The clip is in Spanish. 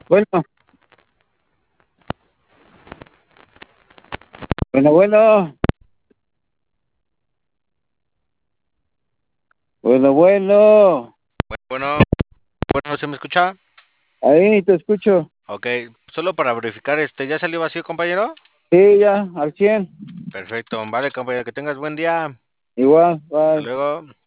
Bueno, bueno, bueno, Bueno, bueno, ¿se me escucha? ahí te escucho. Ok, solo para verificar, ¿ya salió vacío, compañero? Sí, ya, al 100. Perfecto, vale, compañero, que tengas buen día. Igual, Hasta bye. luego.